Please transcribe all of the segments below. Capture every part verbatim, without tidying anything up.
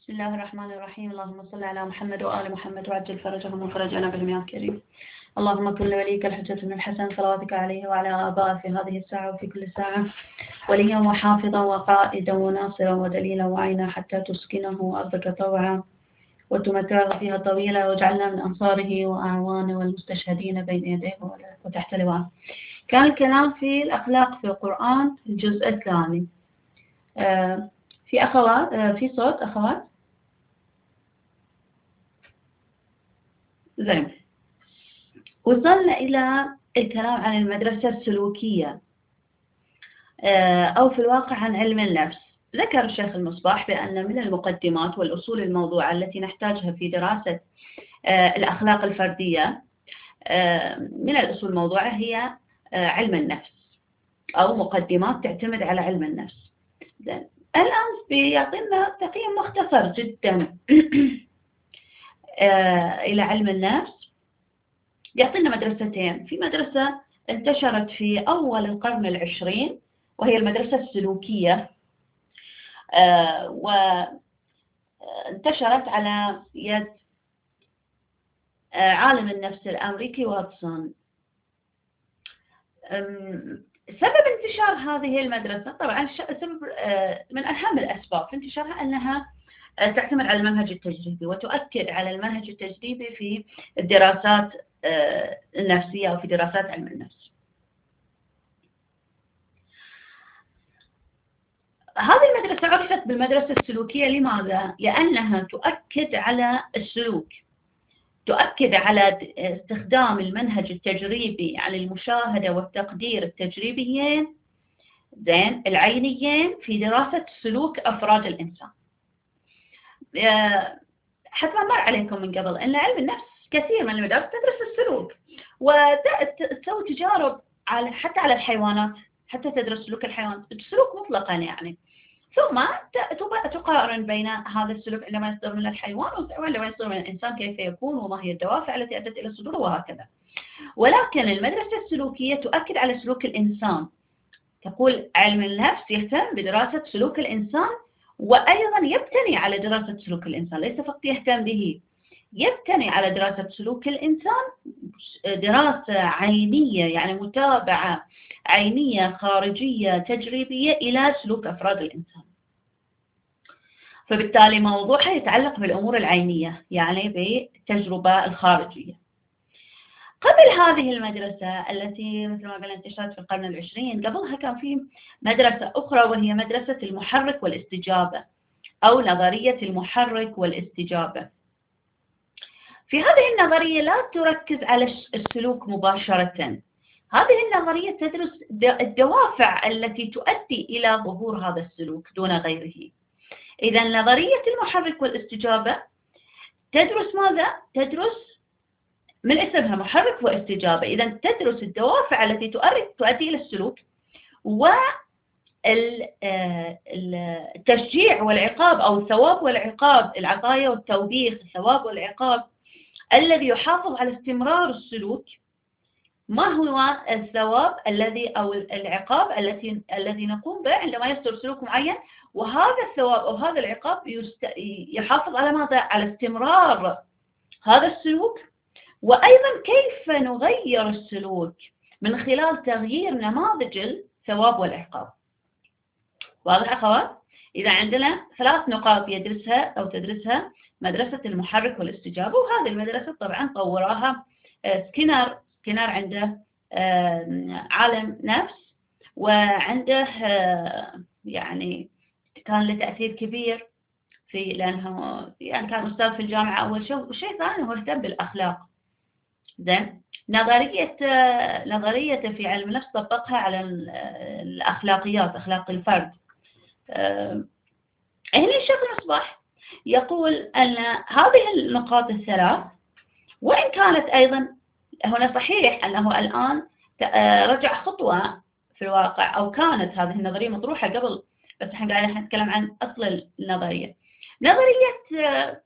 بسم الله الرحمن الرحيم. اللهم صل على محمد وآل محمد وعجل فرجهم وفرجنا بهم يا كريم. اللهم كن لوليك الحجة بن الحسن صلواتك عليه وعلى آبائه في هذه الساعة وفي كل ساعة وليا وحافظا وقائدا وناصرا ودليلا وعينا حتى تسكنه أرضك طوعا وتمتعه فيها طويلا واجعلنا من أنصاره وأعوانه والمستشهدين بين يديه وتحت لواءه. كان الكلام في الأخلاق في القرآن الجزء الثاني. في أخوات في صوت أخوات زين. وصلنا إلى الكلام عن المدرسة السلوكية أو في الواقع عن علم النفس. ذكر الشيخ المصباح بأن من المقدمات والأصول الموضوعة التي نحتاجها في دراسة الأخلاق الفردية من الأصول الموضوعة هي علم النفس أو مقدمات تعتمد على علم النفس. الآن بيعطينا تقييم مختصر جدا إلى علم النفس. يعطينا مدرستين. في مدرسة انتشرت في أول القرن العشرين وهي المدرسة السلوكية، وانتشرت على يد عالم النفس الأمريكي واتسون. سبب انتشار هذه المدرسة طبعا سبب من أهم الأسباب في انتشارها أنها تعتمد على المنهج التجريبي وتؤكد على المنهج التجريبي في الدراسات النفسية أو في دراسات علم النفس. هذه المدرسة عرفت بالمدرسة السلوكية. لماذا؟ لأنها تؤكد على السلوك، تؤكد على استخدام المنهج التجريبي على المشاهدة والتقدير التجريبيين زين العينيين في دراسة سلوك أفراد الإنسان. حتى مر عليكم من قبل أن علم النفس كثير من المدارس تدرس السلوك وتسوي تجارب على حتى على الحيوانات، حتى تدرس سلوك الحيوانات، السلوك مطلقا يعني، ثم تقارن بين هذا السلوك عندما يصدر من الحيوان وعندما يصدر من الإنسان كيف يكون وما هي الدوافع التي أدت إلى الصدور وهكذا. ولكن المدرسة السلوكية تؤكد على سلوك الإنسان. تقول علم النفس يهتم بدراسة سلوك الإنسان وأيضا يبتني على دراسة سلوك الإنسان، ليس فقط يهتم به، يبتني على دراسة سلوك الإنسان دراسة عينية، يعني متابعة عينية خارجية تجريبية إلى سلوك أفراد الإنسان. فبالتالي موضوعها يتعلق بالأمور العينية، يعني بالتجربة الخارجية. قبل هذه المدرسة التي مثل ما قلنا انتشرت في القرن العشرين، قبلها كان في مدرسة أخرى وهي مدرسة المحرك والاستجابة أو نظرية المحرك والاستجابة. في هذه النظرية لا تركز على السلوك مباشرة. هذه النظرية تدرس الدوافع التي تؤدي إلى ظهور هذا السلوك دون غيره. إذا نظرية المحرك والاستجابة تدرس ماذا؟ تدرس من اسمها محرك واستجابة. إذا تدرس الدوافع التي تؤدي إلى السلوك والتشجيع والعقاب أو الثواب والعقاب، العطايا والتوبيخ، الثواب والعقاب الذي يحافظ على استمرار السلوك. ما هو الثواب الذي أو العقاب الذي الذي نقوم به عندما يصدر سلوك معين، وهذا الثواب أو هذا العقاب يحافظ على ماذا؟ على استمرار هذا السلوك. وأيضا كيف نغير السلوك من خلال تغيير نماذج الثواب والعقاب. واضح أخوات؟ إذا عندنا ثلاث نقاط يدرسها أو تدرسها مدرسة المحرك والاستجابة، وهذه المدرسة طبعا طورها سكينر. سكينر عنده عالم نفس وعنده يعني كان له تأثير كبير في، لأنه يعني كان أستاذ في الجامعة أول شيء، والشيء الثاني هو اهتم بالأخلاق. زين نظرية نظريته في علم النفس طبقها على الأخلاقيات، أخلاق الفرد. هنا الشيخ المصباح يقول أن هذه النقاط الثلاث وإن كانت أيضا هنا صحيح أنه الآن رجع خطوة في الواقع، أو كانت هذه النظرية مطروحة قبل، بس احنا قاعدين نتكلم عن أصل النظرية. نظرية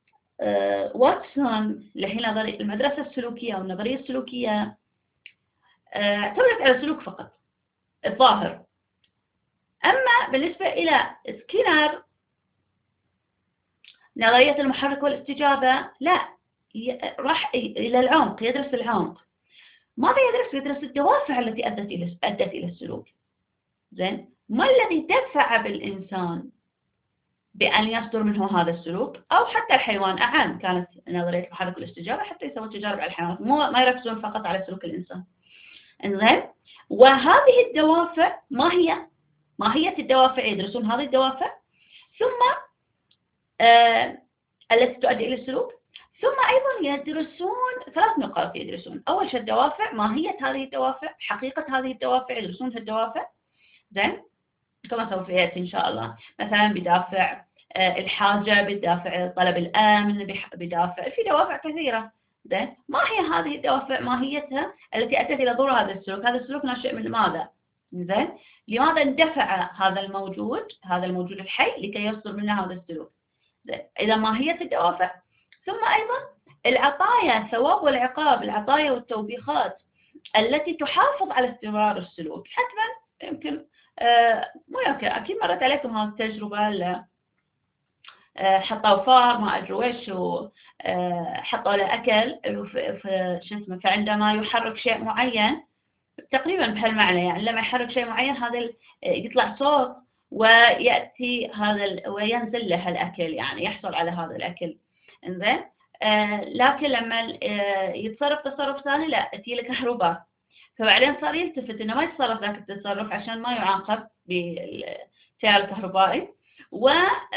واتسون اللي هي نظرية المدرسة السلوكية أو النظرية السلوكية اعتمدت على السلوك فقط الظاهر. أما بالنسبة إلى سكينر نظرية المحرك والاستجابة لا، راح إلى العمق، يدرس العمق. ماذا يدرس؟ يدرس الدوافع التي أدت إلى أدت إلى السلوك. زين، ما الذي دفع بالإنسان بأن يصدر منه هذا السلوك؟ أو حتى الحيوان أعم، كانت نظرية المحرك والاستجابة حتى يسوون تجارب على الحيوانات، مو ما يركزون فقط على سلوك الإنسان. إنزين، وهذه الدوافع ما هي؟ ما هي الدوافع؟ يدرسون هذه الدوافع، ثم آه التي تؤدي إلى السلوك، ثم أيضا يدرسون ثلاث نقاط يدرسون. أول شيء الدوافع، ماهية هذه الدوافع، حقيقة هذه الدوافع، يدرسون في الدوافع. زين، كما سوف يأتي إن شاء الله، مثلا بدافع الحاجة، بدافع طلب الأمن، بدافع في دوافع كثيرة. زين، ما هي هذه الدوافع؟ ماهيتها التي أدت إلى ظهور هذا السلوك. هذا السلوك ناشئ من ماذا؟ زين، لماذا اندفع هذا الموجود، هذا الموجود الحي، لكي يصدر منه هذا السلوك؟ زين، إذا ماهية الدوافع، ثم أيضا العطايا، الثواب والعقاب، العطايا والتوبيخات التي تحافظ على استمرار السلوك. حتما يمكن آه مو يمكن، أكيد مرت عليكم هذه التجربة، آه حطوا فار ما أدري ويش، وحطوا له أكل في شو اسمه، فعندما يحرك شيء معين، تقريبا بهالمعنى، يعني لما يحرك شيء معين هذا يطلع صوت ويأتي هذا وينزل له الأكل، يعني يحصل على هذا الأكل. إنزين، آه لكن لما آه يتصرف تصرف ثاني لا، تجي له كهرباء، فبعدين صار يلتفت انه ما يتصرف ذاك التصرف عشان ما يعاقب بالتيار الكهربائي، و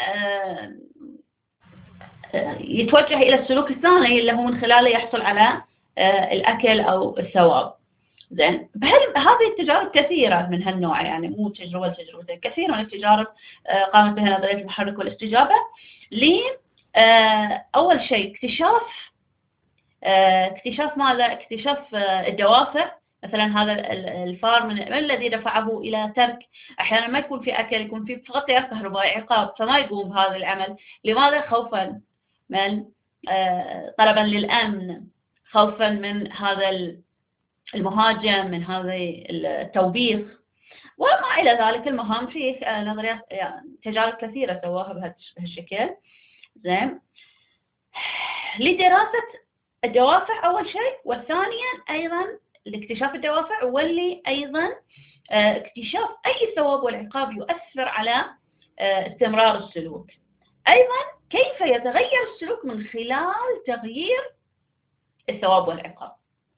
يتوجه الى السلوك الثاني اللي هو من خلاله يحصل على الاكل او الثواب. زين، هذه التجارب كثيره من هالنوع، يعني مو تجربه تجربتين، كثير من التجارب قامت بها نظريه المحرك والاستجابه. ل اول شيء اكتشاف اكتشاف ماذا؟ اكتشاف الدوافع. مثلا هذا الفار من الذي دفعه إلى ترك، أحيانا ما يكون في أكل، يكون في فقط تيار كهربائي عقاب، فما يقوم بهذا العمل. لماذا؟ خوفا من طلبا للأمن، خوفا من هذا المهاجم، من هذا التوبيخ وما إلى ذلك. المهم في نظريات يعني تجارب كثيرة سواها بهالشكل. زين، لدراسة الدوافع أول شيء، والثانيا أيضا لاكتشاف الدوافع، واللي أيضا اكتشاف أي ثواب والعقاب يؤثر على استمرار السلوك. أيضا كيف يتغير السلوك من خلال تغيير الثواب والعقاب.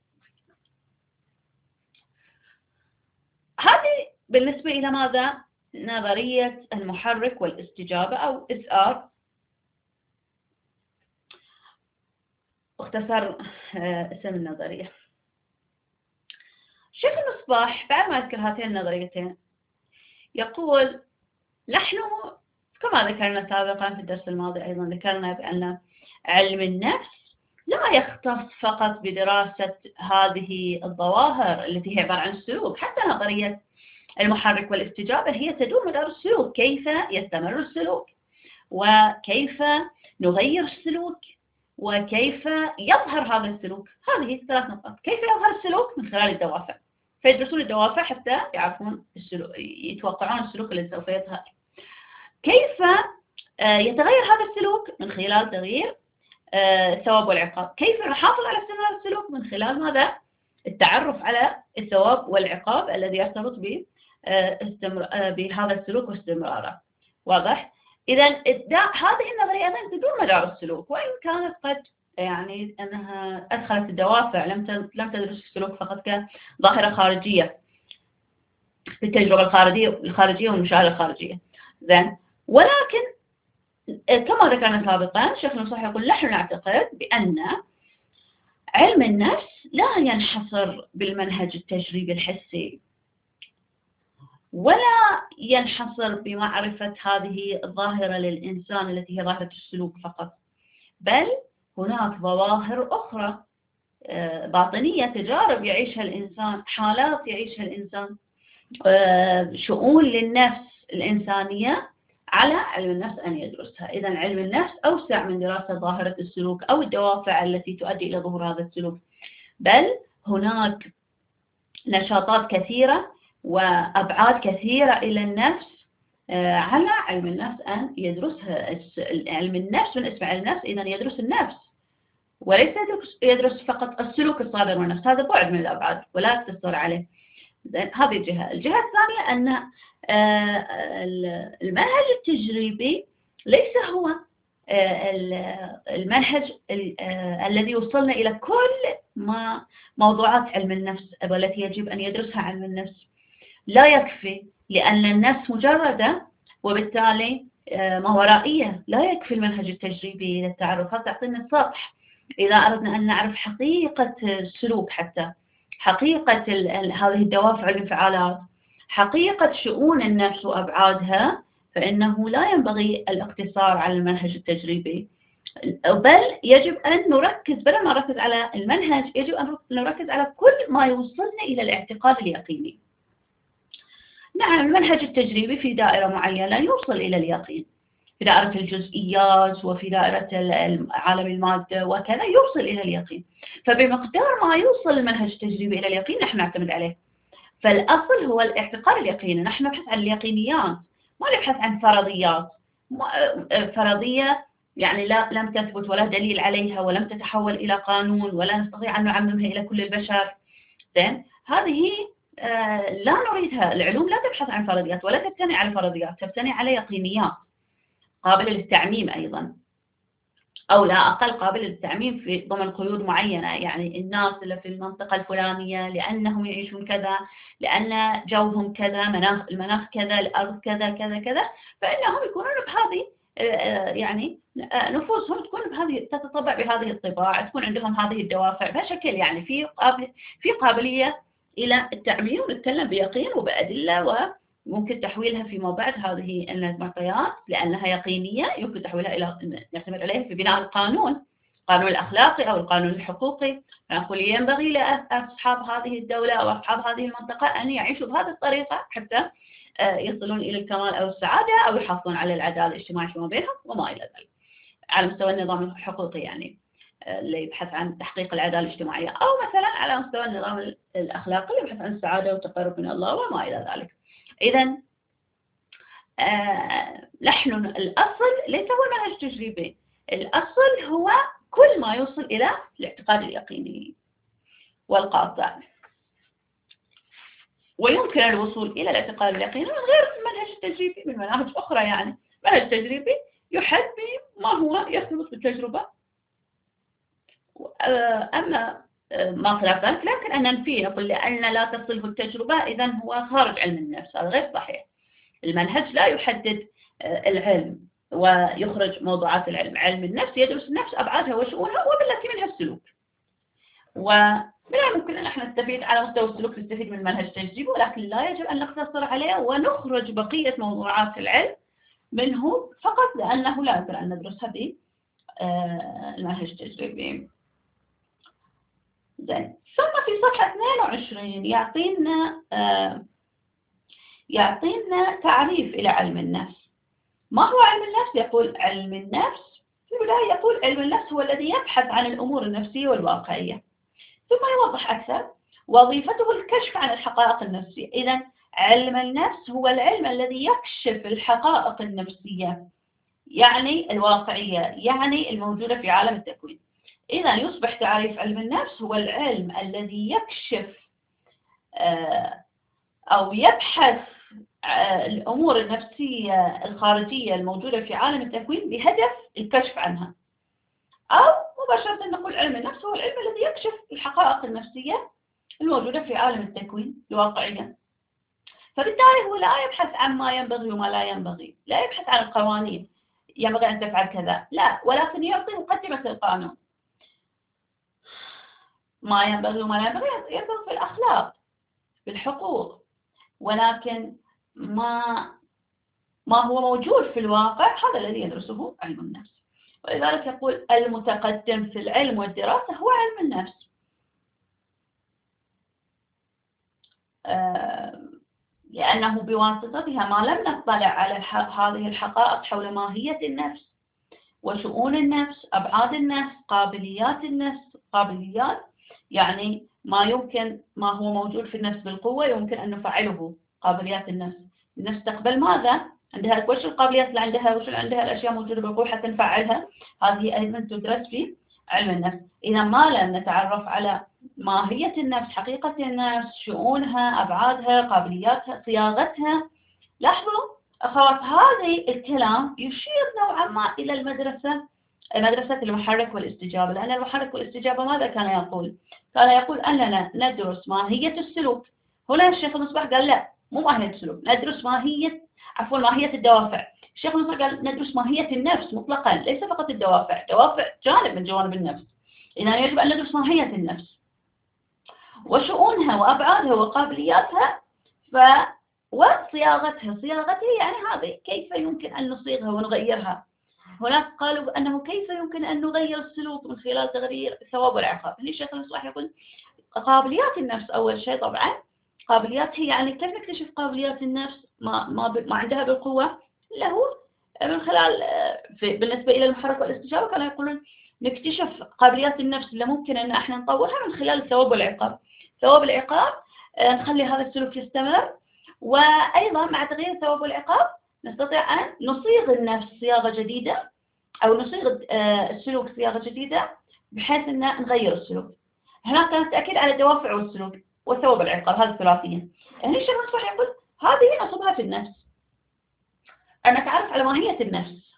هذه بالنسبة إلى ماذا؟ نظرية المحرك والاستجابة أو إس آر، اختصر اسم النظرية. شيخ المصباح بعد ما أذكر هاتين النظريتين يقول: نحن كما ذكرنا سابقا في الدرس الماضي، أيضا ذكرنا بأن علم النفس لا يختص فقط بدراسة هذه الظواهر التي هي عبارة عن السلوك. حتى نظرية المحرك والاستجابة هي تدور مدار السلوك، كيف يستمر السلوك، وكيف نغير السلوك، وكيف يظهر هذا السلوك. هذه ثلاث نقاط. كيف يظهر السلوك؟ من خلال الدوافع، فيدرسون الدوافع حتى يعرفون السلوك، يتوقعون السلوك الذي سوف يظهر. كيف يتغير هذا السلوك؟ من خلال تغيير الثواب والعقاب. كيف نحافظ على استمرار السلوك؟ من خلال ماذا؟ التعرف على الثواب والعقاب الذي يرتبط بهذا السلوك واستمراره. واضح؟ إذا هذه النظرية أيضا تدور مدار السلوك، وإن كانت قد يعني أنها أدخلت الدوافع، لم لم تدرس السلوك فقط كظاهرة خارجية بالتجربة الخارجية الخارجية والمشاهدة الخارجية. زين، ولكن كما ذكرنا سابقا شيخ المصباح يقول: نحن نعتقد بأن علم النفس لا ينحصر بالمنهج التجريبي الحسي، ولا ينحصر بمعرفة هذه الظاهرة للإنسان التي هي ظاهرة السلوك فقط، بل هناك ظواهر أخرى باطنية، تجارب يعيشها الإنسان، حالات يعيشها الإنسان، شؤون للنفس الإنسانية على علم النفس أن يدرسها. إذن علم النفس أوسع من دراسة ظاهرة السلوك أو الدوافع التي تؤدي إلى ظهور هذا السلوك، بل هناك نشاطات كثيرة وأبعاد كثيرة إلى النفس على علم النفس أن يدرسها. علم النفس بالنسبة علم النفس إذا يدرس النفس وليس يدرس فقط السلوك الصادر من النفس، هذا بعد من الأبعاد ولا تقتصر عليه. هذه الجهة. الجهة الثانية أن المنهج التجريبي ليس هو المنهج الذي يوصلنا إلى كل ما موضوعات علم النفس والتي يجب أن يدرسها علم النفس. لا يكفي، لأن النفس مجردة وبالتالي ما ورائية. لا يكفي المنهج التجريبي للتعرف، هذا تعطينا السطح. إذا أردنا أن نعرف حقيقة السلوك، حتى حقيقة هذه الدوافع والانفعالات، حقيقة شؤون النفس وأبعادها، فإنه لا ينبغي الاقتصار على المنهج التجريبي، بل يجب أن نركز، بدل ما نركز على المنهج يجب أن نركز على كل ما يوصلنا إلى الاعتقاد اليقيني. نعم، المنهج التجريبي في دائرة معينة يوصل إلى اليقين، في دائرة الجزئيات وفي دائرة عالم المادة وكذا يوصل إلى اليقين. فبمقدار ما يوصل المنهج التجريبي إلى اليقين نحن نعتمد عليه. فالأصل هو الاعتقاد اليقيني. نحن نبحث عن اليقينيات، ما نبحث عن فرضيات. فرضية يعني لا لم تثبت ولا دليل عليها ولم تتحول إلى قانون ولا نستطيع أن نعممها إلى كل البشر. زين، هذه لا نريدها. العلوم لا تبحث عن فرضيات ولا تبتني على فرضيات، تبتني على يقينيات قابلة للتعميم أيضا، أو لا أقل قابلة للتعميم في ضمن قيود معينة. يعني الناس اللي في المنطقة الفلانية لأنهم يعيشون كذا، لأن جوهم كذا، مناخ المناخ كذا، الأرض كذا كذا كذا، فإنهم يكونون بهذه يعني نفوسهم تكون بهذه، تتطبع بهذه الطباع، تكون عندهم هذه الدوافع بشكل يعني في قابل في قابلية إلى التعميم. ونتكلم بيقين وبأدلة، وممكن تحويلها فيما بعد هذه المعطيات لأنها يقينية يمكن تحويلها إلى نعتمد عليها في بناء القانون، القانون الأخلاقي أو القانون الحقوقي. فنقول ينبغي لأصحاب هذه الدولة أو أصحاب هذه المنطقة أن يعيشوا بهذه الطريقة حتى يصلون إلى الكمال أو السعادة أو يحافظون على العدالة الاجتماعية فيما بينهم وما إلى ذلك، على مستوى النظام الحقوقي يعني اللي يبحث عن تحقيق العدالة الاجتماعية، أو مثلا على مستوى النظام الأخلاقي اللي يبحث عن السعادة والتقرب من الله وما إلى ذلك. إذا آه نحن الأصل ليس هو المنهج التجريبي، الأصل هو كل ما يوصل إلى الاعتقاد اليقيني والقاطع. ويمكن الوصول إلى الاعتقاد اليقيني من غير المنهج التجريبي، من مناهج أخرى. يعني المنهج التجريبي يحد بما هو يثبت بالتجربة، أما ما خلاف ذلك لا يمكن أن ننفيه، نقول لأن لا تصله التجربة إذا هو خارج علم النفس. هذا غير صحيح. المنهج لا يحدد العلم ويخرج موضوعات العلم. علم النفس يدرس النفس أبعادها وشؤونها وبالتي منها السلوك. ومن الممكن أن احنا نستفيد على مستوى السلوك، نستفيد من المنهج التجريبي، ولكن لا يجب أن نقتصر عليه ونخرج بقية موضوعات العلم منه فقط لأنه لا يمكن أن ندرسها بالمنهج التجريبي. زين. ثم في صفحة اثنين وعشرين يعطينا آه يعطينا تعريف إلى علم النفس. ما هو علم النفس؟ يقول علم النفس في البداية يقول علم النفس هو الذي يبحث عن الأمور النفسية والواقعية، ثم يوضح أكثر وظيفته الكشف عن الحقائق النفسية. إذن علم النفس هو العلم الذي يكشف الحقائق النفسية، يعني الواقعية، يعني الموجودة في عالم التكوين. إذن يصبح تعريف علم النفس هو العلم الذي يكشف أو يبحث الأمور النفسية الخارجية الموجودة في عالم التكوين بهدف الكشف عنها، أو مباشرة نقول علم النفس هو العلم الذي يكشف الحقائق النفسية الموجودة في عالم التكوين الواقعية. فبالتالي هو لا يبحث عن ما ينبغي وما لا ينبغي، لا يبحث عن القوانين ينبغي أن تفعل كذا، لا، ولكن يعطي مقدمة القانون. ما ينبغي وما لا ينبغي ينبغي في الأخلاق، في الحقوق، ولكن ما ما هو موجود في الواقع هذا الذي يدرسه علم النفس. ولذلك يقول المتقدم في العلم والدراسة هو علم النفس، لأنه بواسطتها ما لم نطلع على هذه الحقائق حول ماهية النفس وشؤون النفس، أبعاد النفس، قابليات النفس. قابليات يعني ما يمكن ما هو موجود في النفس بالقوة يمكن أن نفعله. قابليات النفس، النفس تقبل ماذا؟ عندها وش القابليات اللي عندها، وش اللي عندها الأشياء موجودة بالقوة حتى نفعلها. هذه أيضا تدرس في علم النفس. إذا ما لم نتعرف على ماهية النفس، حقيقة النفس، شؤونها، أبعادها، قابلياتها، صياغتها. لاحظوا أخوات، هذا الكلام يشير نوعا ما إلى المدرسة مدرسة المحرك والاستجابة، لأن المحرك والاستجابة ماذا كان يقول؟ كان يقول أننا ندرس ماهية السلوك. هنا الشيخ المصباح قال لا، مو ماهية السلوك، ندرس ماهية عفوا ماهية الدوافع. الشيخ المصباح قال ندرس ماهية النفس مطلقا، ليس فقط الدوافع، دوافع جانب من جوانب النفس. إذا يجب أن ندرس ماهية النفس وشؤونها وأبعادها وقابلياتها ف وصياغتها. صياغتها يعني هذه كيف يمكن أن نصيغها ونغيرها. هناك قالوا أنه كيف يمكن أن نغير السلوك من خلال تغيير الثواب والعقاب. هنا الشيخ المصباح يقول قابليات النفس أول شيء. طبعا قابليات هي يعني كيف نكتشف قابليات النفس ما ما, ما عندها بالقوة، له من خلال في بالنسبة إلى المحرك والاستجابة كانوا يقولون نكتشف قابليات النفس اللي ممكن أن احنا نطورها من خلال الثواب والعقاب. ثواب العقاب نخلي هذا السلوك يستمر، وأيضا مع تغيير الثواب والعقاب نستطيع أن نصيغ النفس صياغة جديدة، أو نصيغ السلوك صياغة جديدة بحيث أن نغير السلوك. هناك كان التأكيد على الدوافع والسلوك والثواب والعقاب، هذه الثلاثية. هنا الشيخ المصباح يقول هذه نصبها في النفس، أن نتعرف على ماهية النفس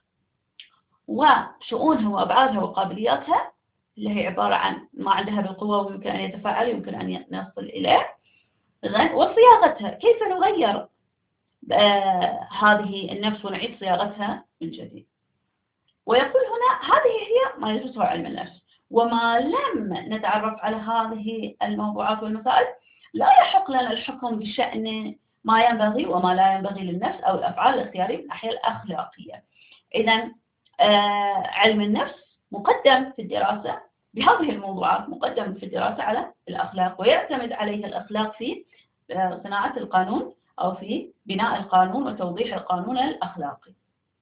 وشؤونها وأبعادها وقابلياتها اللي هي عبارة عن ما عندها بالقوة ويمكن أن يتفاعل ويمكن أن نصل إليه، وصياغتها كيف نغير آه هذه النفس ونعيد صياغتها من جديد. ويقول هنا هذه هي ما يدرسه علم النفس، وما لم نتعرف على هذه الموضوعات والمسائل لا يحق لنا الحكم بشأن ما ينبغي وما لا ينبغي للنفس أو الأفعال الاختيارية من الناحية الأخلاقية. إذا آه علم النفس مقدم في الدراسة بهذه الموضوعات، مقدم في الدراسة على الأخلاق، ويعتمد عليها الأخلاق في آه صناعة القانون أو في بناء القانون وتوضيح القانون الأخلاقي.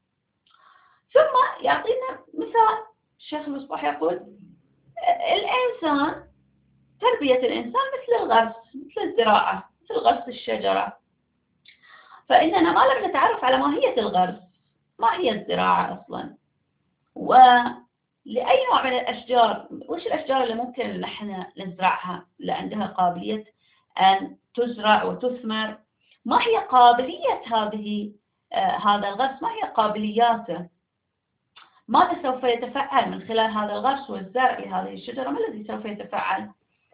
ثم يعطينا مثال الشيخ المصباح يقول الإنسان، تربية الإنسان مثل الغرس، مثل الزراعة، مثل غرس الشجرة. فإننا ما لم نتعرف على ماهية الغرس، ما هي الزراعة أصلا، ولأي نوع من الأشجار، وش الأشجار اللي ممكن نحن نزرعها اللي عندها قابلية أن تزرع وتثمر، ما هي قابلية هذه آه هذا الغرس، ما هي قابلياته، ماذا سوف يتفعل من خلال هذا الغرس والزرع لهذه الشجرة، ما الذي سوف يتفعل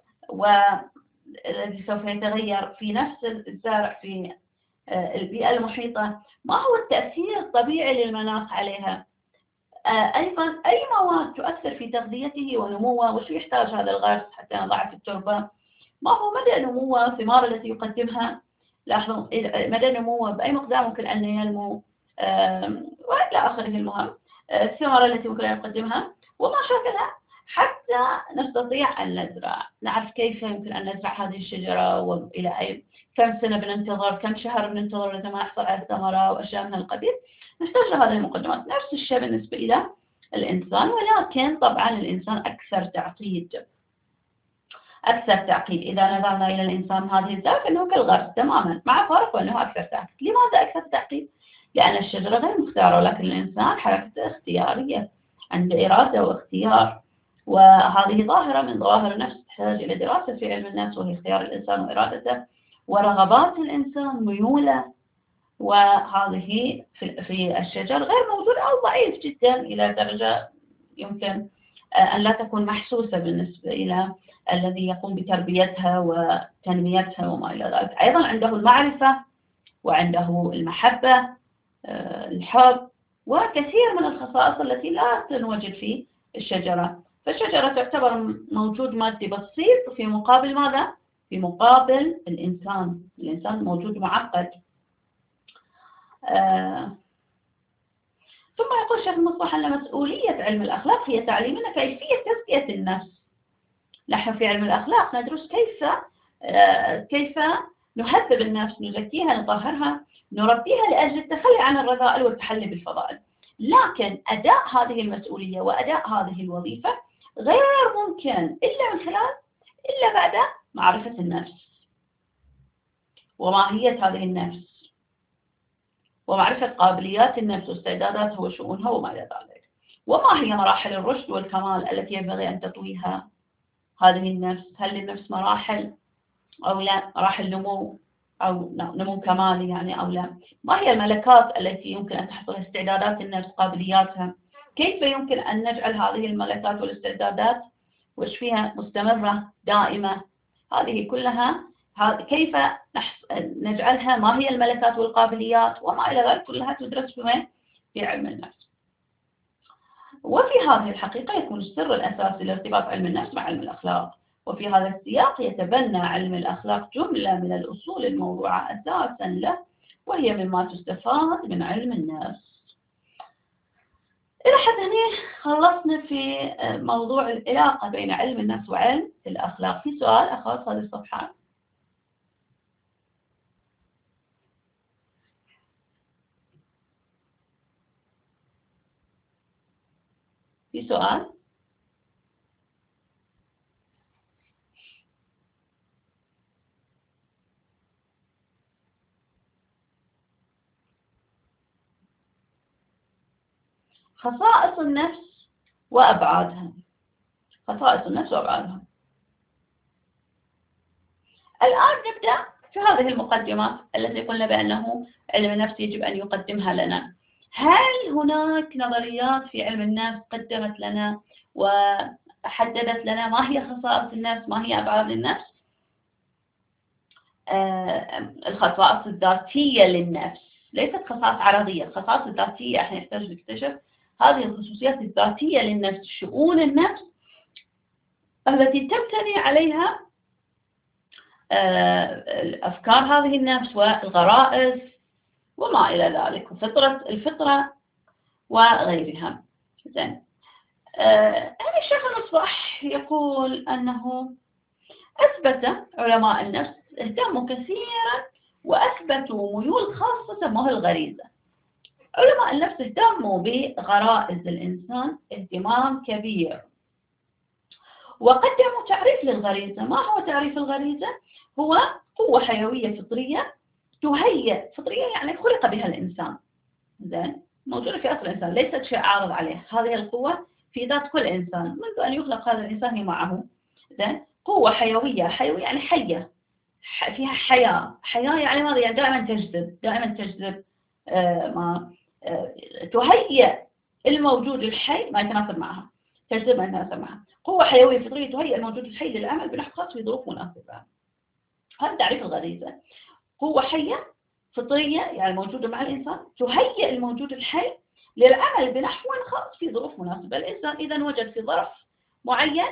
والذي سوف يتغير في نفس الزرع في البيئة المحيطة، ما هو التأثير الطبيعي للمناخ عليها، أيضا أي مواد تؤثر في تغذيته ونموه، وش يحتاج هذا الغرس حتى نضع في التربة، ما هو مدى نموه، الثمار التي يقدمها، لاحظوا مدى نموه بأي مقدار ممكن أن ينمو وإلى آخره. المهم الثمار التي ممكن أن يقدمها وما شاكلها، حتى نستطيع أن نزرع، نعرف كيف يمكن أن نزرع هذه الشجرة وإلى أي كم سنة بننتظر، كم شهر بننتظر لما نحصل على الثمرة وأشياء من القبيل. نحتاج لهذه المقدمات. نفس الشيء بالنسبة إلى الإنسان، ولكن طبعا الإنسان أكثر تعقيد، أكثر تعقيد. إذا نظرنا إلى الإنسان هذه الزاوية فإنه كالغرس تماما، مع فرق وأنه أكثر تعقيد. لماذا أكثر تعقيد؟ لأن الشجرة غير مختارة، ولكن الإنسان حركته اختيارية، عنده إرادة واختيار، وهذه ظاهرة من ظواهر النفس تحتاج إلى دراسة في علم النفس، وهي اختيار الإنسان وإرادته ورغبات الإنسان، ميوله، وهذه في الشجر غير موجود أو ضعيف جدا إلى درجة يمكن أن لا تكون محسوسة بالنسبة إلى الذي يقوم بتربيتها وتنميتها وما إلى ذلك. أيضا عنده المعرفة وعنده المحبة، الحب، وكثير من الخصائص التي لا تنوجد في الشجرة. فالشجرة تعتبر موجود مادي بسيط في مقابل ماذا؟ في مقابل الإنسان. الإنسان موجود معقد. آه. ثم يقول الشيخ المصباح أن مسؤولية علم الأخلاق هي تعليمنا كيفية تزكية النفس. نحن في علم الأخلاق ندرس كيف آه كيف نهذب النفس، نزكيها، نطهرها، نربيها لأجل التخلي عن الرذائل والتحلي بالفضائل. لكن أداء هذه المسؤولية وأداء هذه الوظيفة غير ممكن إلا من خلال إلا بعد معرفة النفس وماهية هذه النفس. ومعرفة قابليات النفس واستعداداتها وشؤونها وما إلى ذلك. وما هي مراحل الرشد والكمال التي ينبغي أن تطويها هذه النفس؟ هل للنفس مراحل أو لا؟ مراحل نمو أو نمو كمالي يعني أو لا؟ ما هي الملكات التي يمكن أن تحصلها استعدادات النفس قابلياتها؟ كيف يمكن أن نجعل هذه الملكات والاستعدادات وش فيها مستمرة دائمة؟ هذه كلها كيف نجعلها، ما هي الملكات والقابليات وما إلى ذلك، كلها تدرس في في علم النفس. وفي هذه الحقيقة يكون السر الأساسي لارتباط علم النفس مع علم الأخلاق. وفي هذا السياق يتبنى علم الأخلاق جملة من الأصول الموضوعة أساسا له، وهي مما تستفاد من علم النفس. إلى حد هنا خلصنا في موضوع العلاقة بين علم النفس وعلم الأخلاق. في سؤال أخص هذه الصفحة؟ في سؤال؟ خصائص النفس وأبعادها. خصائص النفس وأبعادها. الآن نبدأ في هذه المقدمات التي قلنا بأنه علم النفس يجب أن يقدمها لنا. هل هناك نظريات في علم النفس قدمت لنا وحددت لنا ما هي خصائص النفس، ما هي أبعاد النفس؟ آه الخصائص الذاتية للنفس، ليست خصائص عرضية. الخصائص الذاتية احنا نحتاج نكتشف هذه الخصوصيات الذاتية للنفس، شؤون النفس التي تبتني عليها الأفكار هذه النفس والغرائز وما إلى ذلك، وفطرة الفطرة وغيرها. زين. هذا الشيخ المصباح يقول أنه أثبت علماء النفس اهتموا كثيرا وأثبتوا ميول خاصة سموها الغريزة. علماء النفس اهتموا بغرائز الإنسان اهتمام كبير، وقدموا تعريف للغريزة. ما هو تعريف الغريزة؟ هو قوة حيوية فطرية تهيئ، فطرية يعني خلق بها الإنسان، زين، موجودة في أصل الإنسان، ليست شيء عارض عليه. هذه القوة في ذات كل إنسان منذ أن يخلق هذا الإنسان معه، زين. قوة حيوية، حيوية يعني حية، فيها حياة. حياة يعني ماذا؟ يعني دائما تجذب، دائما تجذب آه ما آه تهيئ الموجود الحي ما يتناسب معها، تجذب ما يتناسب معها. قوة حيوية فطرية تهيئ الموجود الحي للعمل بنحو خاص في ظروف مناسبة. هذا تعريف الغريزة. قوة حية فطرية يعني موجودة مع الإنسان تهيئ الموجود الحي للعمل بنحو خاص في ظروف مناسبة. الإنسان إذا وجد في ظرف معين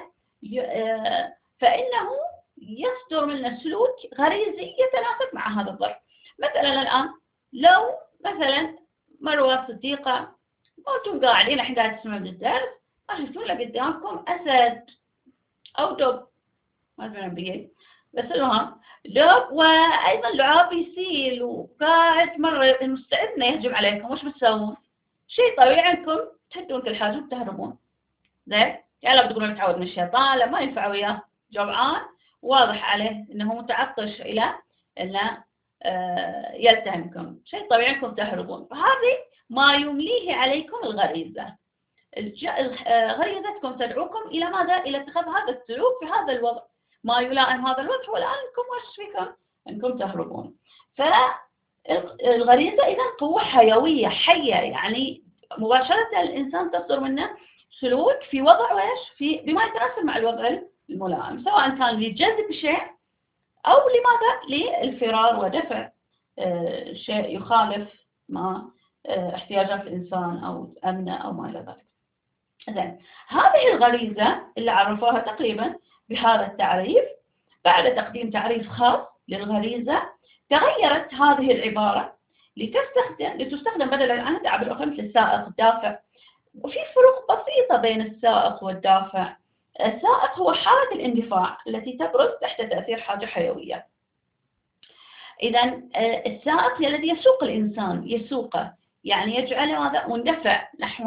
فإنه يصدر منه سلوك غريزي يتناسب مع هذا الظرف. مثلا الآن لو مثلا مروة صديقة وانتم قاعدين الحين قاعد تسمعون الدرس، ما شفتوا له قدامكم أسد أو دب مثلا بيجي، بس المهم دب وأيضا لعاب يسيل وقاعد مرة مستعد إنه يهجم عليكم، وش بتسوون؟ شيء طبيعي أنكم تهدون كل حاجة وتهربون، زين؟ يعني لا بتقولون تعود من الشيطان، لا ما ينفع وياه، جوعان واضح عليه إنه متعطش إلى إنه يلتهمكم، شيء طبيعي أنكم تهربون. فهذه ما يمليه عليكم الغريزة. غريزتكم تدعوكم إلى ماذا؟ إلى اتخاذ هذا السلوك في هذا الوضع، ما يلائم هذا الوضع، والآن أنكم وش فيكم؟ أنكم تهربون. فالغريزة إذا قوة حيوية حية، يعني مباشرة الإنسان تصدر منه سلوك في وضع وإيش؟ في بما يتناسب مع الوضع الملائم، سواء كان لجذب شيء أو لماذا؟ للفرار ودفع شيء يخالف ما احتياجات الإنسان أو أمنه أو ما إلى ذلك. إذن هذه الغريزة اللي عرفوها تقريبا بهذا التعريف، بعد تقديم تعريف خاص للغريزة تغيرت هذه العبارة لتستخدم لتستخدم بدلا عن التعبير الآخر مثل السائق، الدافع. وفي فروق بسيطة بين السائق والدافع. السائق هو حالة الاندفاع التي تبرز تحت تأثير حاجة حيوية. إذن السائق هي الذي يسوق الإنسان، يسوقه يعني يجعله هذا مندفع نحو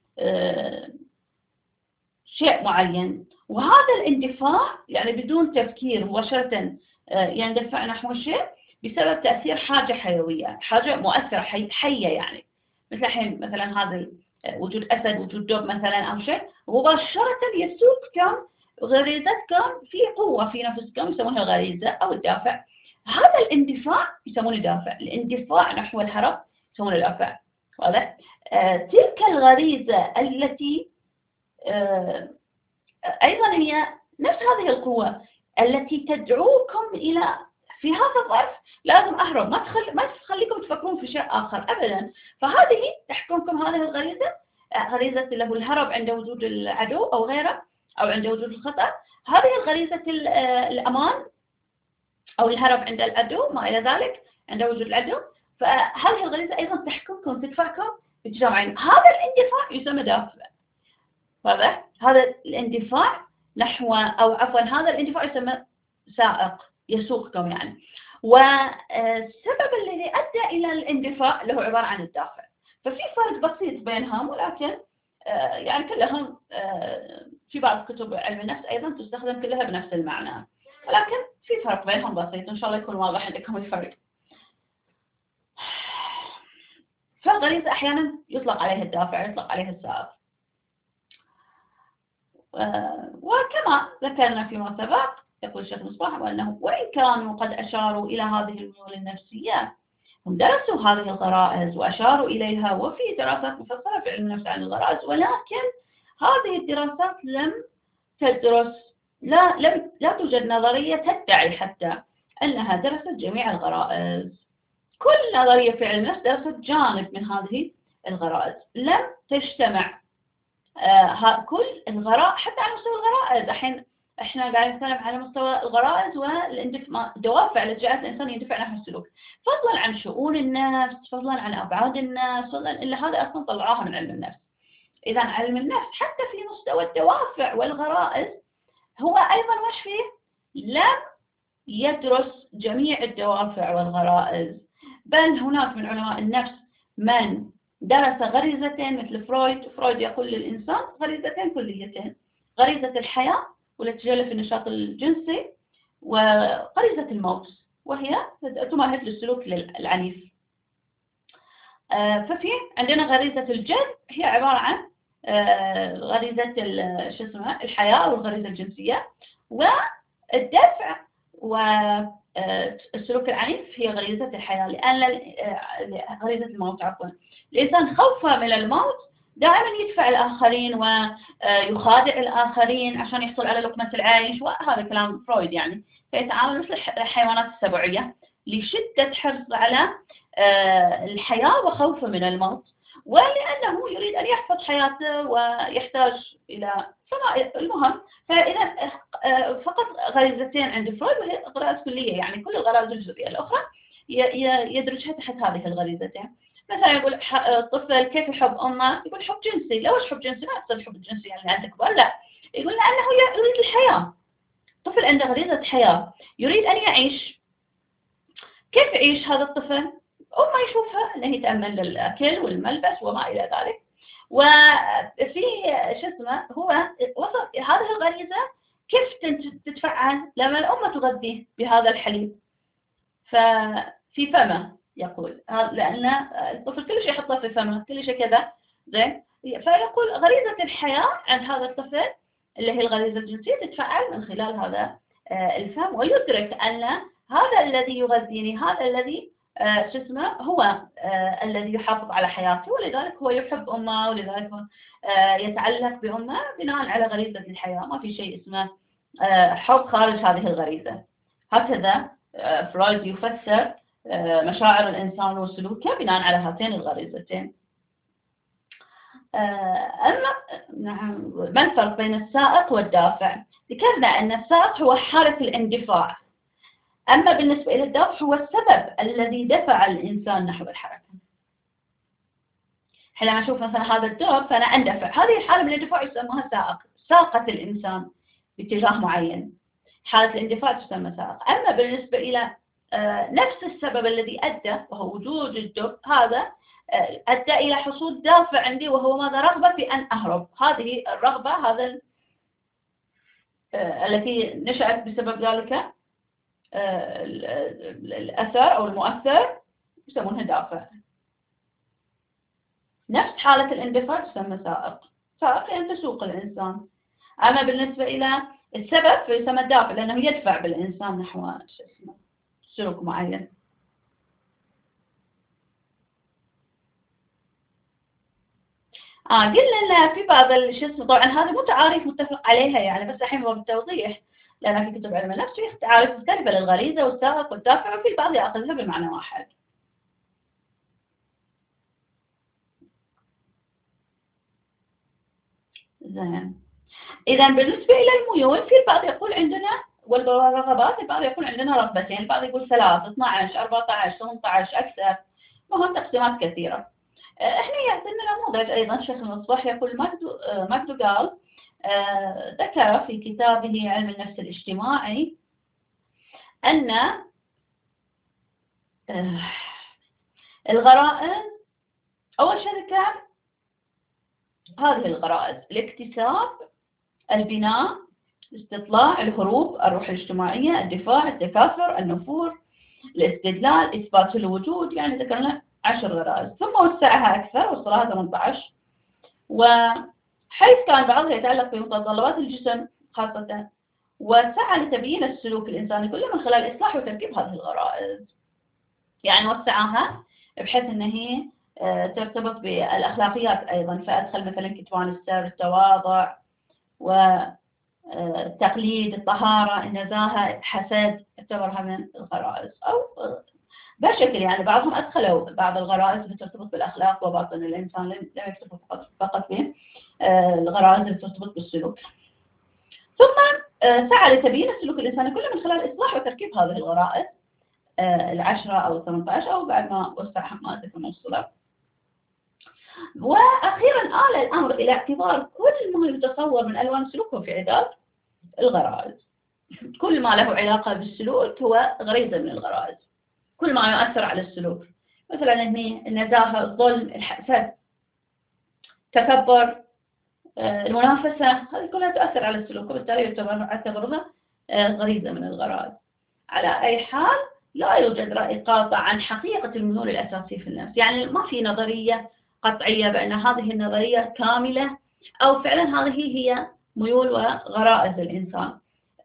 شيء معين، وهذا الاندفاع يعني بدون تفكير مباشرة يندفع نحو شيء، بسبب تأثير حاجة حيوية، حاجة مؤثرة حي حية يعني، مثل الحين مثلا هذا وجود أسد، وجود دب مثلا أو شيء، مباشرة يسوقكم غريزتكم في قوة في نفسكم يسمونها الغريزة أو الدافع. هذا الاندفاع يسمونه دافع، الاندفاع نحو الهرب يسمونه دافع. واضح؟ آه تلك الغريزة التي آه أيضا هي نفس هذه القوة التي تدعوكم إلى في هذا الظرف لازم أهرب، ما تخل ما تخليكم تفكرون في شيء آخر أبدا. فهذه تحكمكم هذه الغريزة، غريزة له الهرب عند وجود العدو أو غيره، أو عند وجود الخطر. هذه الغريزة الأمان أو الهرب عند العدو ما إلى ذلك عند وجود العدو. فهذه الغريزة أيضا تحكمكم تدفعكم باتجاه معين. هذا الاندفاع يسمى دافع. واضح؟ هذا الاندفاع نحو أو عفوا هذا الاندفاع يسمى سائق يسوقكم يعني. والسبب الذي أدى إلى الاندفاع له عبارة عن الدافع. ففي فرق بسيط بينهم، ولكن يعني كلهم في بعض كتب علم النفس أيضا تستخدم كلها بنفس المعنى، ولكن في فرق بينهم بسيط، إن شاء الله يكون واضح عندكم الفرق. فالغريزة أحيانا يطلق عليها الدافع، يطلق عليها السائق. وكما ذكرنا فيما سبق يقول الشيخ مصباح وأنه وإن كانوا قد أشاروا إلى هذه الميول النفسية، هم درسوا هذه الغرائز وأشاروا إليها وفي دراسات مفصلة في علم النفس عن الغرائز، ولكن هذه الدراسات لم تدرس لا لم لا توجد نظرية تدعي حتى أنها درست جميع الغرائز. كل نظرية في علم النفس درست جانب من هذه الغرائز، لم تجتمع آه كل الغرائز حتى على مستوى الغرائز. الحين احنا قاعدين نتكلم على مستوى الغرائز والدوافع التي جعلت الانسان يندفع نحو السلوك، فضلا عن شؤون النفس، فضلا عن ابعاد النفس، فضلا الا هذا اصلا طلعوها من علم النفس. اذا علم النفس حتى في مستوى الدوافع والغرائز هو ايضا وش فيه؟ لم يدرس جميع الدوافع والغرائز، بل هناك من علماء النفس من درس غريزتين مثل فرويد. فرويد يقول للإنسان غريزتين كليتين، غريزة الحياة والتي تجلى في النشاط الجنسي، وغريزة الموت وهي تمهد للسلوك العنيف. ففي عندنا غريزة الجذب هي عبارة عن غريزة شو اسمها الحياة أو الغريزة الجنسية، والدفع والسلوك العنيف هي غريزة الحياة، لأن غريزة الموت عفوا. الإنسان خوفه من الموت دائما يدفع الآخرين ويخادع الآخرين عشان يحصل على لقمة العيش، وهذا كلام فرويد يعني. فيتعامل مثل الحيوانات السبعية لشدة حرص على الحياة وخوفه من الموت، ولأنه يريد أن يحفظ حياته ويحتاج إلى فما المهم. فإذا فقط غريزتين عند فرويد وهي غرائز كلية، يعني كل الغرائز الجزئية الأخرى يدرجها تحت هذه الغريزتين. مثلا يقول الطفل كيف يحب أمه؟ يقول حب جنسي. لو إيش حب جنسي؟ ما يقصد الحب الجنسي يعني عندك كبار، لا، يقول لأنه يريد الحياة. طفل عنده غريزة حياة يريد أن يعيش. كيف يعيش هذا الطفل؟ أمه يشوفها أنه يتأمل للأكل والملبس وما إلى ذلك. وفي شو اسمه هو وصل هذه الغريزة كيف تتفعل لما الأم تغذيه بهذا الحليب ففي فمه، يقول لأن الطفل كل شيء يحطه في فمه، كل شيء كذا زين. فيقول غريزة الحياة عند هذا الطفل اللي هي الغريزة الجنسية تتفعل من خلال هذا الفم، ويدرك أن هذا الذي يغذيني، هذا الذي شو اسمه هو آه الذي يحافظ على حياته، ولذلك هو يحب أمه، ولذلك هو آه يتعلق بأمه بناء على غريزة الحياة. ما في شيء اسمه آه حب خارج هذه الغريزة. هكذا آه فرويد يفسر آه مشاعر الإنسان وسلوكه بناء على هاتين الغريزتين. آه أما نعم، ما الفرق بين السائق والدافع؟ ذكرنا أن السائق هو حالة الاندفاع، أما بالنسبة إلى الدافع هو السبب الذي دفع الإنسان نحو الحركة. حينما أشوف مثلا هذا الدرب فأنا أندفع، هذه الحالة من الاندفاع يسموها سائق، ساقت الإنسان باتجاه معين، حالة الاندفاع تسمى سائق. أما بالنسبة إلى نفس السبب الذي أدى وهو وجود الدب، هذا أدى إلى حصول دافع عندي وهو ماذا؟ رغبة في أن أهرب. هذه الرغبة هذا التي نشأت بسبب ذلك آه الأثر أو المؤثر يسمونها دافع. نفس حالة الاندفاع تسمى سائق، سائق يعني تسوق الإنسان. أما بالنسبة إلى السبب فيسمى الدافع لأنه يدفع بالإنسان نحو سلوك معين. آه قلنا في بعض شو اسمه، طبعا هذه مو تعاريف متفق عليها يعني، بس الحين بالتوضيح لأن في كتب علم النفس في تعاريف مختلفة للغريزة والسائق والدافع، وفي البعض يأخذها بمعنى واحد. زين. إذا بالنسبة إلى الميول في البعض يقول عندنا والرغبات، البعض يقول عندنا رغبتين، البعض يقول ثلاث، اثنعش، أربعة عشر، ثمانية عشر، أكثر، وهون تقسيمات كثيرة. احنا يعطينا نموذج أيضا شيخ المصباح يقول ماكدو ماكدوغال آه ذكر في كتابه علم النفس الاجتماعي أن آه الغرائز أول شيء ذكر هذه الغرائز: الاكتساب، البناء، الاستطلاع، الهروب، الروح الاجتماعية، الدفاع، التكاثر، النفور، الاستدلال، إثبات الوجود. يعني ذكرنا عشر غرائز، ثم وسعها أكثر وصلها ثمانية عشر، وحيث كان بعضها يتعلق بمتطلبات الجسم خاصة، وسعى لتبيين السلوك الإنساني كله من خلال إصلاح وتركيب هذه الغرائز. يعني وسعها بحيث أن هي ترتبط بالأخلاقيات أيضا، فأدخل مثلا كتمان السر، التواضع، والتقليد، الطهارة، النزاهة، حسد، اعتبرها من الغرائز. أو بشكل يعني بعضهم أدخلوا بعض الغرائز اللي ترتبط بالأخلاق وباطن الإنسان، لم يكتفوا فقط فقط بالغرائز اللي ترتبط بالسلوك. ثم سعى لتبيين السلوك الإنساني كله من خلال إصلاح وتركيب هذه الغرائز العشرة أو الثمانية عشر، أو بعد ما وسعها ما أدري كم وصلت. وأخيرا آل الأمر إلى اعتبار كل ما يتصور من ألوان السلوك هو في عداد الغرائز. كل ما له علاقة بالسلوك هو غريزة من الغرائز، كل ما يؤثر على السلوك، مثلا النزاهة، الظلم، الحسد، التكبر، المنافسة، هذه كلها تؤثر على السلوك، وبالتالي يعتبرها غريزة من الغرائز. على أي حال لا يوجد رأي قاطع عن حقيقة الميول الأساسية في النفس، يعني ما في نظرية قطعية بأن هذه النظرية كاملة أو فعلا هذه هي ميول وغرائز الإنسان،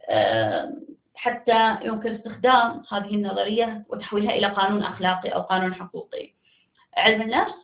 حتى يمكن استخدام هذه النظرية وتحويلها إلى قانون أخلاقي أو قانون حقوقي. علم النفس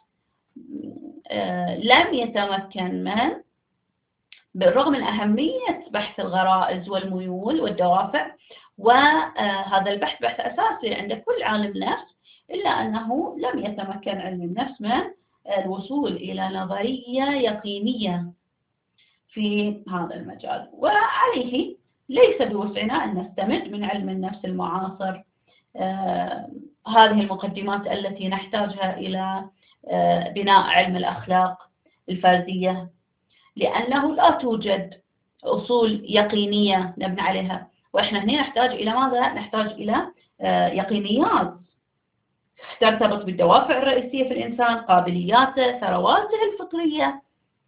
لم يتمكن من، بالرغم من أهمية بحث الغرائز والميول والدوافع، وهذا البحث بحث أساسي عند كل عالم نفس، إلا أنه لم يتمكن علم النفس من الوصول إلى نظرية يقينية في هذا المجال. وعليه ليس بوسعنا أن نستمد من علم النفس المعاصر آه هذه المقدمات التي نحتاجها إلى آه بناء علم الأخلاق الفردية، لأنه لا توجد أصول يقينية نبني عليها. وإحنا هنا نحتاج إلى ماذا؟ نحتاج إلى آه يقينيات ترتبط بالدوافع الرئيسية في الإنسان، قابلياته، ثرواته الفطرية،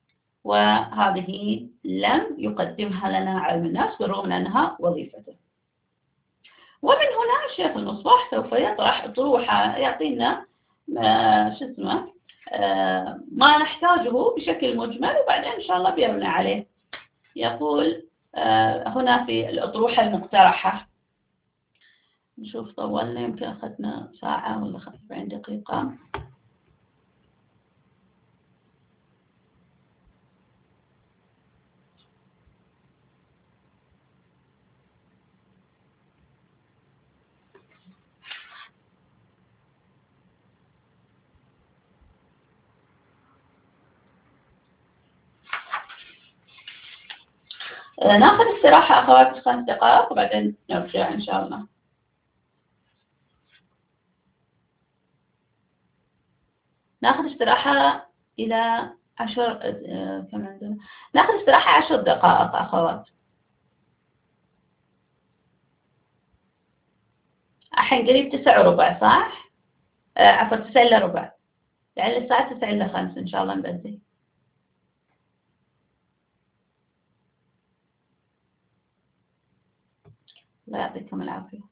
وهذه لم يقدمها لنا علم النفس بالرغم من أنها وظيفته. ومن هنا شيخ المصباح سوف يطرح طروحة يعطينا آه شو اسمه آه ما نحتاجه بشكل مجمل، وبعدين إن شاء الله بيبنى عليه. يقول آه هنا في الأطروحة المقترحة، نشوف طولنا يمكن أخذنا ساعة ولا خمسة وأربعين دقيقة. ناخذ استراحة أخوات خمس دقائق وبعدين نرجع إن شاء الله. ناخذ استراحة إلى عشر كم عندنا؟ ناخذ استراحة عشر دقائق أخوات. الحين قريب تسع وربع صح؟ عفوا تسع إلا ربع، يعني الساعة تسع إلا خمس إن شاء الله نبدأ. الله يعطيكم العافية.